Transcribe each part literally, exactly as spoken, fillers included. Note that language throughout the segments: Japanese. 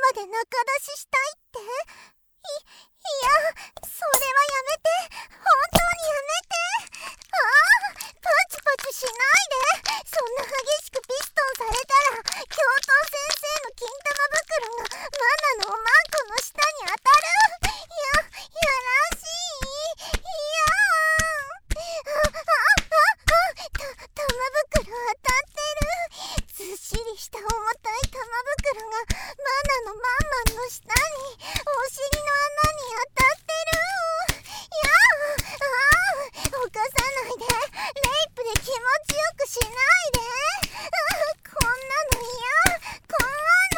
まで仲出ししたいって？い、いや、それはやめて。本当にやめて。ああ、パチパチしないで。そんな激しくピストンされたら、教頭先生の金玉袋がマナのおまんこの下に当たる。や、やらしい。いやー。あ、あ、あ、あ、た、玉袋当たってる。ずっしりした重たい玉袋がマナのまんまんの下に、お尻の穴に当たってる。いやー、あー、犯さないで。レイプで気持ちよくしないで。あ、こんなの嫌。こんなの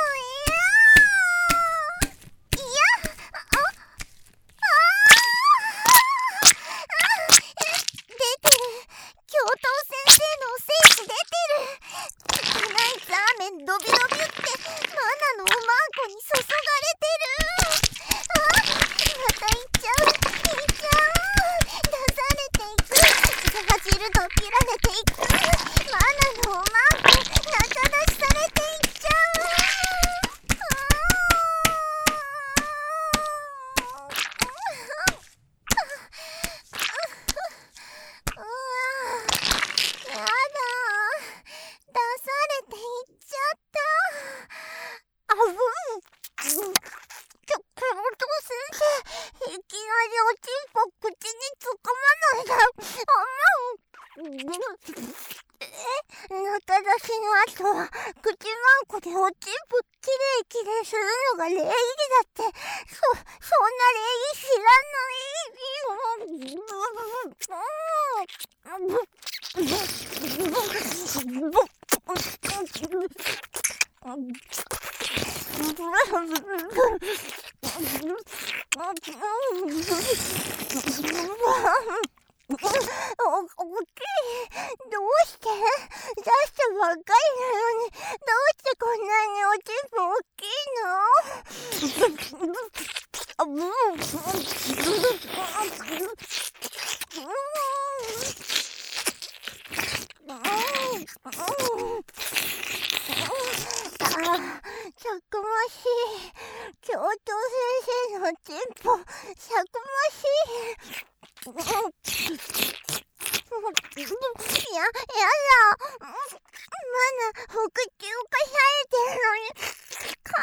嫌。いや、あ、あー、出てる。教頭先生のお精子出てる。ナイツアーメンドビドビュってマナのおまんこに注がれてる。あ、また行っちゃう。行っちゃう。出されていく。ザジルとピラれていく。マナのおまんこ仲出しされていっちゃう。うわー、やだー。出されていっちゃった。あぶん。きょ、教頭先生、いきなりおちんぽ口に突っ込まないで。あまん。え、仲出しの後は口まんこでおちんぽきれいきれいするのが礼儀だって。そ、そんな礼儀知らない。お、おっきい。どうして？出したばっかりなのに、どうしてこんなにおちんぽ大きいの？あ、うん。あ、たくましい。教頭先生のおちんぽ、たくましい。いや、やだ。マナ、お口をかされてるのに感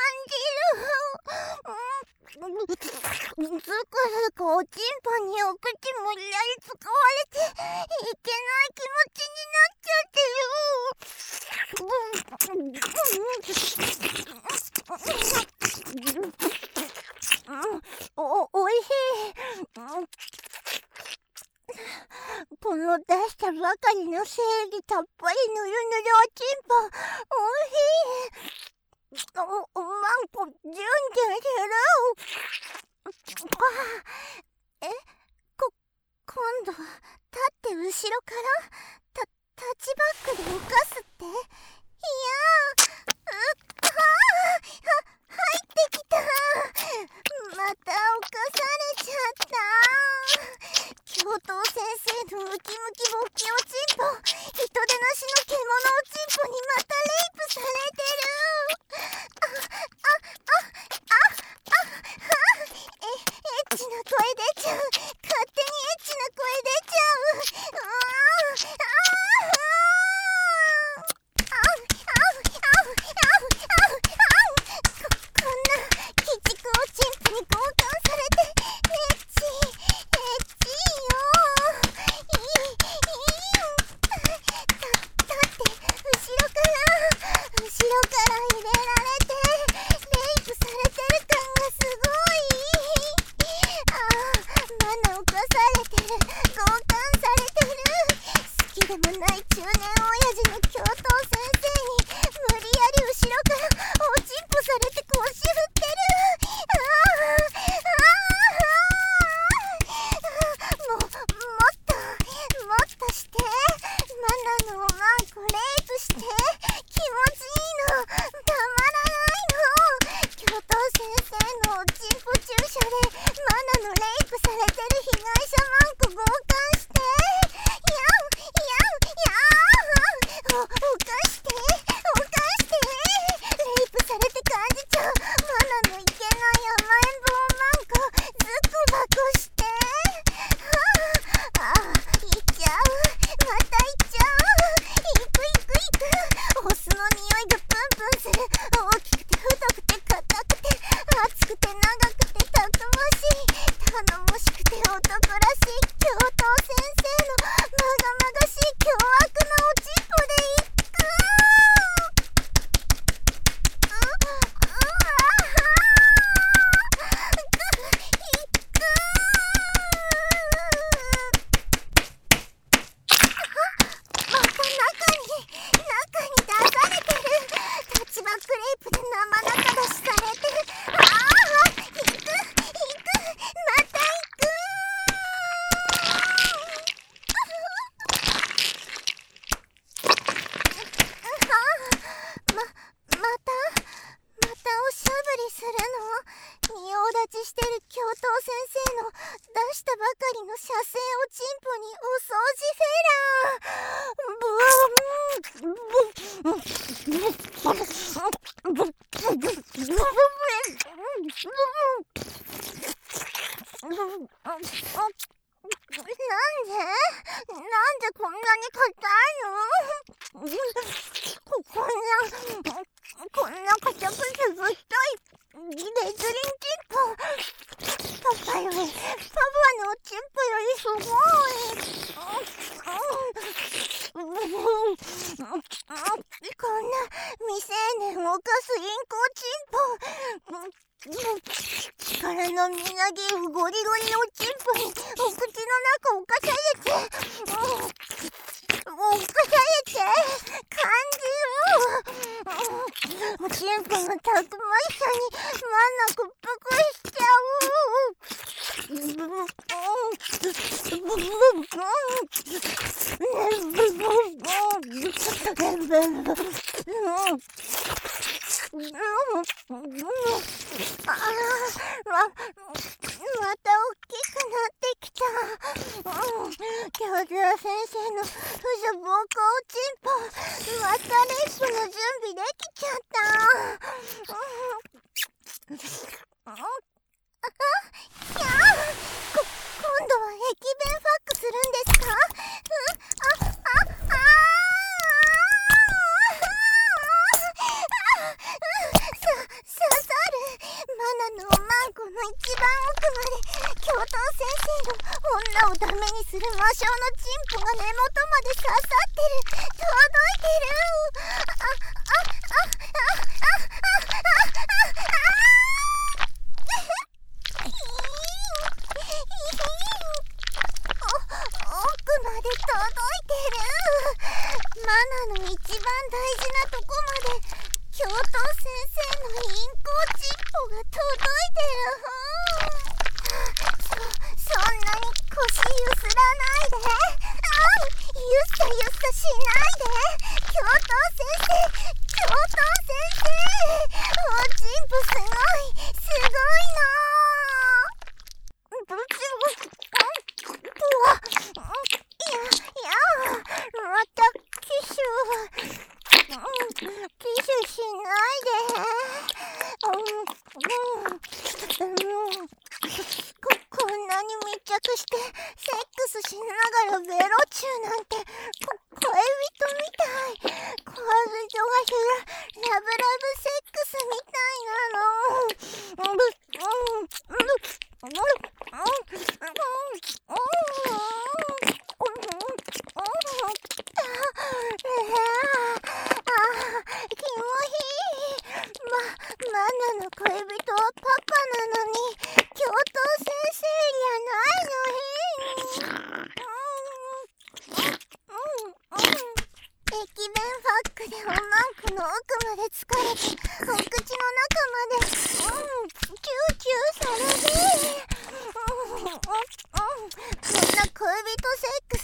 じる。ずくずくおちんぽにお口無理やり使われていけない気持ちになっちゃってる。お、おいしい。この出したばかりの精液たっぷりぬるぬるおちんぽ、おいしい。お、おまんこ、ジュンジュンする。え、こ、今度は立って後ろからた、タッチバックで浮かすって？いやー、うっはー、は、入ってきた。また犯されちゃった。教頭先生のムキムキボッキおちんぽ、人手なしの獣おちんぽにまたレイプされてる。あ、あ、あ、あ、あ、あ、え、エッチな声出ちゃう。勝手にエッチな声出ちゃう。あー、あー、あー、あう、あう、あう、あう、あう、あう。こ、こんな鬼畜おちんぽに強姦されて、エッチ、エッチよー。いい、いいよ。だ、だって、後ろから、後ろから入れられて、レイプされてる感がすごい。ああ、マナ犯されてる。強姦されてる。好きでもない中年親父の教頭先生に、無理やり後ろからおちんぽされて腰振ってる。ああ、ああ、も、もっと、もっとして。マナのおまんこレイプして。気持ちいいの。たまらないの。教頭先生のおちんぽ注射でマナのレイプされてる被害者マンコ強姦して。やう、やう、やう。 なんでこんなに硬いの？ここんなこんな硬くてぶっといレズリンチンポ、パパよりパパのチンポよりすごい。こんな未成年を犯すインコチンポ、力のみなぎるゴリゴリのチンポにお口の中をかされて、おかされて感じる。チンポのたくましさにまなくぷくしちゃああ、ま、また大きくなってきた。教授先生の婦女暴行チンポ、またレッスンの準備できちゃった。あ、いやこ、今度は駅弁ファックするんですか？うん、あ、あ、あさ、刺さる。マナのおまんこの一番奥まで教頭先生の女をダメにする魔性のチンポが根元まで刺さってる。届いてる。あ、あ、あ、あ、あ、あ、あ、あ、奥まで届いてる。マナの一番大事なとこまで教頭先生のインコチンポが届いてる。そ、そんなに腰ゆすらないで。あ、ゆっさゆっさしないで。教頭先生、教頭先生、おチンポすごい、すごいな。ぶちぶ、うわ、いや、いや、またキスキスしないで。うんうん、こ、こんなに密着してセックスしながらベロチューなんてこ恋人みたい。恋人がするラブラブセックスみたいなの。うんうんうんマナの恋人はパパなのに教頭先生じゃないの。駅弁ファックでおまんこの奥まで疲れてお口の中までうんチューチューされて、うんうん、こんな恋人セックス